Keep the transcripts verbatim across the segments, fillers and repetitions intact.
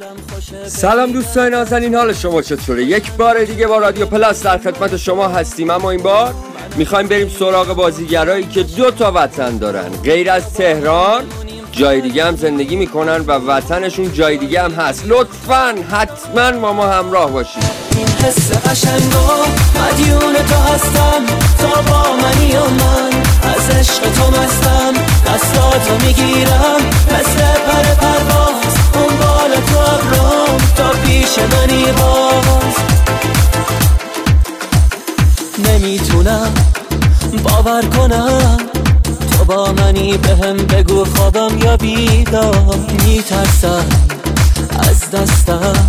سلام دوستان نازنین، حال شما چطوره؟ یک بار دیگه با رادیو پلاس در خدمت شما هستیم، اما این بار میخوایم بریم سراغ بازیگرایی که دو تا وطن دارن. غیر از تهران جای دیگه هم زندگی میکنن و وطنشون جای دیگه هم هست. لطفاً حتما با ما همراه باشید. این حس قشنگا مدیون تو هستم، تا با منی و من از عشق تو مستم، دستاتو میگیرم مثل پر پرواز، اون بالا تو ابرام تا پیش منی باز. نمیتونم باور کنم تو با منی، بهم بگو خوابم یا بیدار، میترسم از دستم.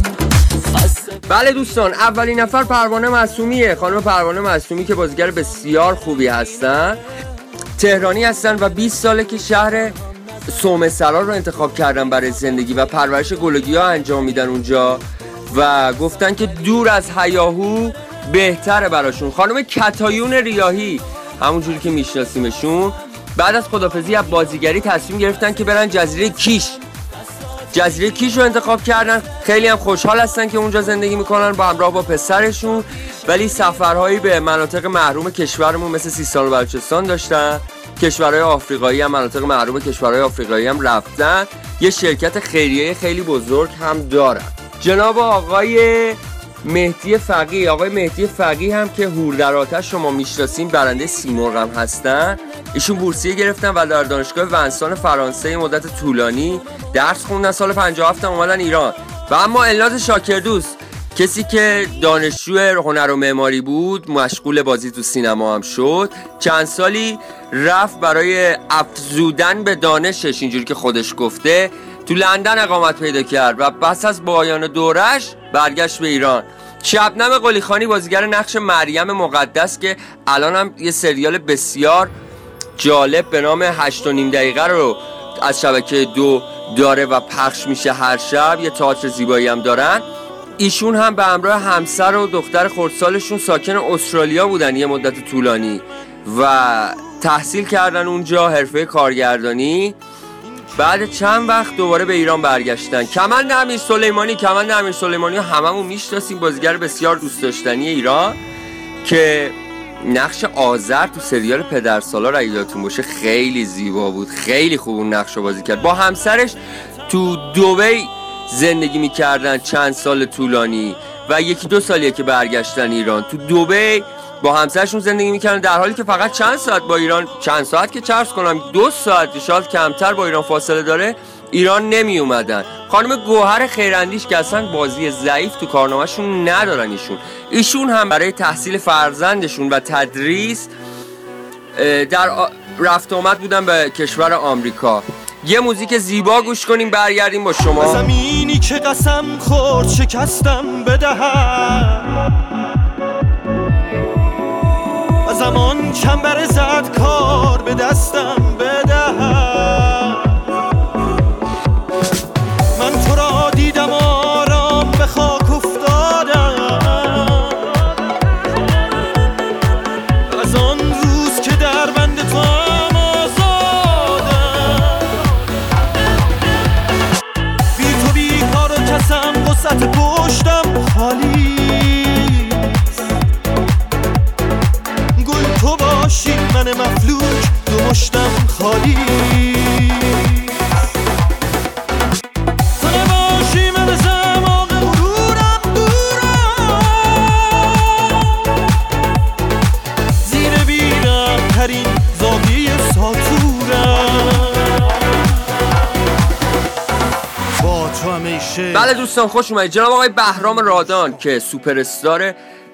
بله دوستان، اولین نفر پروانه معصومیه. خانم پروانه معصومی که بازیگر بسیار خوبی هستن، تهرانی هستن و بیست ساله که شهر سومسرا رو انتخاب کردن برای زندگی و پرورش گلگی‌ها انجام میدن اونجا و گفتن که دور از هیاهو بهتره براشون. خانم کتایون ریاحی، همونجوری که میشناسیمشون، بعد از خدافظی از بازیگری تصمیم گرفتن که برن جزیره کیش. جزیره کیش رو انتخاب کردن. خیلی هم خوشحال هستن که اونجا زندگی میکنن با همراه با پسرشون، ولی سفرهایی به مناطق محروم کشورمون مثل سیستان و بلوچستان داشتن. کشورهای آفریقایی هم، مناطق محروم کشورهای آفریقایی هم رفتن. یه شرکت خیریه خیلی بزرگ هم دارن. جناب آقای مهدی فقیه، آقای مهدی فقیه هم که هور در آتش شما میشناسین، برنده سیمرغ هم هستن. ایشون بورسیه گرفتن و در دانشگاه ونسان فرانسه مدت طولانی درس خوندن. سال پنجاه و هفت اومدن ایران. و اما الناز شاکردوست، کسی که دانشجو هنر و معماری بود، مشغول بازی تو سینما هم شد، چند سالی رفت برای افزودن به دانشش، اینجوری که خودش گفته، تو لندن اقامت پیدا کرد و پس از پایان دورش برگشت به ایران. شبنم قلیخانی بازیگر نقش مریم مقدس که الان هم یه سریال بسیار جالب به نام هشت و نیم دقیقه رو از شبکه دو داره و پخش میشه هر شب، یه تئاتر زیبایی هم دارن. ایشون هم به همراه همسر و دختر خردسالشون ساکن استرالیا بودن یه مدت طولانی و تحصیل کردن اونجا حرفه کارگردانی. بعد چند وقت دوباره به ایران برگشتن. کمند امیر سلیمانی، کمند امیر سلیمانی هممون میشناسیم، بازیگر بسیار دوست داشتنی ایران که نقش آذر تو سریال پدرسالار اگه یادتون باشه خیلی زیبا بود، خیلی خوب اون نقش رو بازی کرد. با همسرش تو دبی زندگی میکردن چند سال طولانی و یکی دو سالیه که برگشتن ایران. تو دبی با همسرشون زندگی میکردن، در حالی که فقط چند ساعت با ایران، چند ساعت که چرس کنم دو ساعت شاید کمتر با ایران فاصله داره، ایران نمی اومدن. خانم گوهر خیراندیش که اصلا بازی ضعیف تو کارنامه‌شون ندارن، ایشون ایشون هم برای تحصیل فرزندشون و تدریس در رفت آمد بودن به کشور آمریکا. یه موزیک زیبا گوش کنیم برگردیم با شما. زمینی که قسم خورد شکستم بدهم، و زمان چنبر زد کار به دستم بدهم. من تو را دیدم آرام به خاک افتادم، از آن روز که در بند تو هم آزادم. بی تو بی کار و کسم، قصت پشتم خالی، تو باشی من مفلوک دو مشتم خالی. تو نباشی من زمان غرورم دورم، زیر بیرم ترین زاویه ساتورم. با تو همیشه. بله دوستان خوش اومدید. جناب آقای بهرام رادان که سوپر استار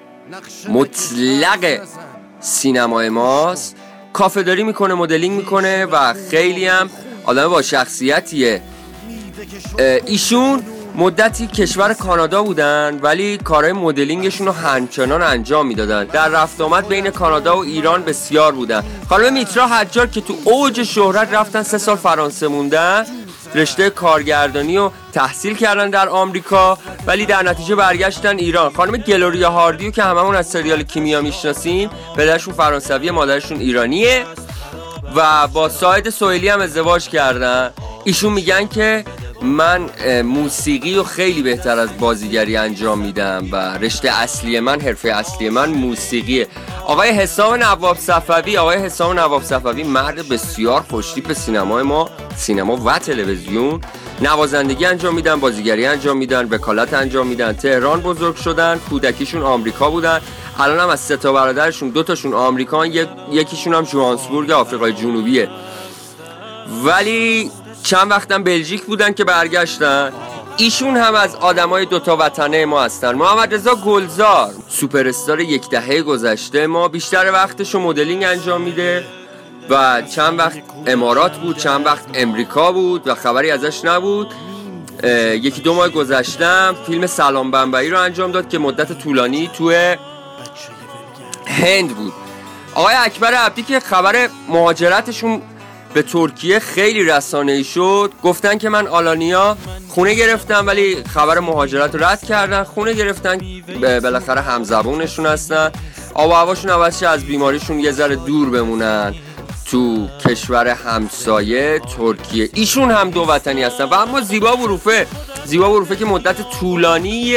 مطلق سینمای ماست، کافه داری میکنه، مدلینگ میکنه و خیلی هم آدم با شخصیتیه. ایشون مدتی کشور کانادا بودن ولی کارهای مدلینگشون رو همچنان انجام میدادن. در رفت آمد بین کانادا و ایران بسیار بودن. خانم میترا حجار که تو اوج شهرت رفتن سه سال فرانسه موندن، رشته کارگردانی رو تحصیل کردن در آمریکا ولی در نتیجه برگشتن ایران. خانم گلوریا هاردیو که هممون از سریال کیمیا میشناسیم، پدرشون فرانسویه، مادرشون ایرانیه و با ساید سوئیلی هم ازدواج کردن. ایشون میگن که من موسیقی رو خیلی بهتر از بازیگری انجام میدم و رشته اصلی من، حرفه اصلی من موسیقیه. آقای حسام نواب صفوی آقای حسام نواب صفوی مرد بسیار خوشتیپ سینمای ما، سینما و تلویزیون، نوازندگی انجام میدن، بازیگری انجام میدن، وکالت انجام میدن. تهران بزرگ شدن، کودکیشون آمریکا بودن، الان هم از سه تا برادرشون دو تاشون آمریکان، یک یکیشون هم جوهانسبورگ آفریقای جنوبیه. ولی چند وقتم بلژیک بودن که برگشتن. ایشون هم از آدمای دوتا وطنه ما هستن. محمد رضا گلزار سوپر استار یک دهه گذشته ما، بیشتر وقتشو مدلینگ انجام میده و چند وقت امارات بود، چند وقت امریکا بود و خبری ازش نبود. یکی دو ماه گذشتم فیلم سلام بمبئی رو انجام داد که مدت طولانی توی هند بود. آقای اکبر عبدی که خبر مهاجرتشون به ترکیه خیلی رسانه‌ای شد، گفتن که من آلانیا خونه گرفتم ولی خبر مهاجرت رو رد کردن. خونه گرفتن، بالاخره همزبونشون هستن، آب و هواشون عوض شه، از بیماریشون یه ذره دور بمونن تو کشور همسایه ترکیه. ایشون هم دو وطنی هستن. و اما زیبا بروفه زیبا بروفه که مدت طولانی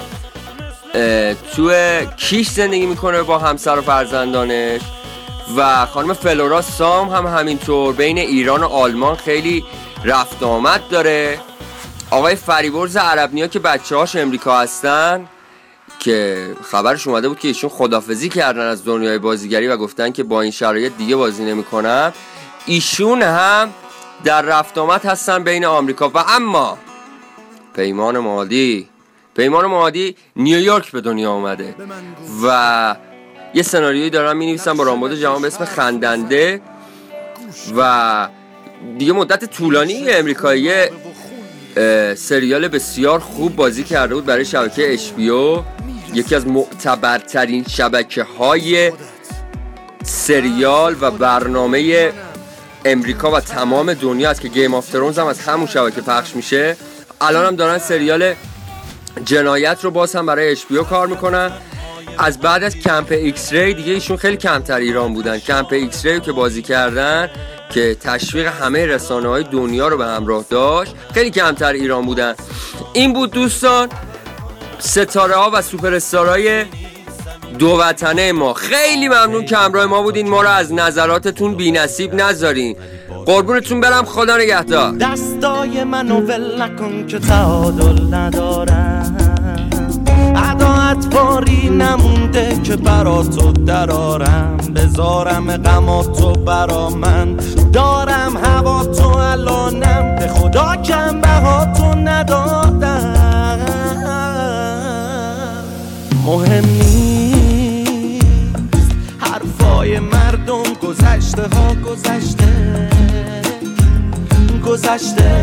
تو کیش زندگی میکنه با همسر و فرزندانش، و خانم فلورا سام هم همینطور بین ایران و آلمان خیلی رفت آمد داره. آقای فریبرز عربنیا که بچه هاش امریکا هستن که خبرش اومده بود که ایشون خداحافظی کردن از دنیای بازیگری و گفتن که با این شرایط دیگه بازی نمی کنن، ایشون هم در رفت آمد هستن بین آمریکا. و اما پیمان مهادی پیمان مهادی نیویورک به دنیا اومده و یه سناریویی دارم می نویسم با رامبد جوان به اسم خندنده و دیگه مدت طولانی امریکایی سریال بسیار خوب بازی کرده بود برای شبکه اچ بی او، یکی از معتبرترین شبکه های سریال و برنامه امریکا و تمام دنیا است که گیم آف ترونز هم از همون شبکه پخش میشه. الان هم دارن سریال جنایت رو باز هم برای اچ بی او کار میکنن. از بعد از کمپ ایکس ری دیگه ایشون خیلی کمتر ایران بودن. کمپ ایکس ری که بازی کردن که تشویق همه رسانه‌های دنیا رو به همراه داشت، خیلی کمتر ایران بودن. این بود دوستان ستاره ها و سوپر استارهای دو وطنه ما. خیلی ممنون که همراه ما بودین، ما رو از نظراتتون بی نصیب نذارین. قربونتون برم، خدا نگهدار. دستای منو ول نکن که تعادل ندارم، عداعت باری نمونده که برا تو درارم، بذارم غماتو برا من، دارم هوا تو الانم، به خدا کم بها تو ندادم. مهم نیست حرفای مردم، گذشته ها گذشته گذشته.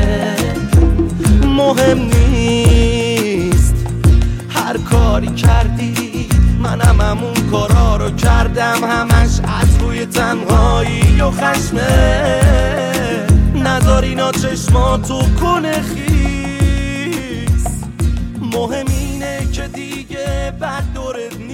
مهم نیست هر کاری کردی، منم همون کارا رو کردم، همش از روی تنهایی و خشمه. نذار اینا چشماتو کنه خیس، مهم اینه که دیگه بد دورت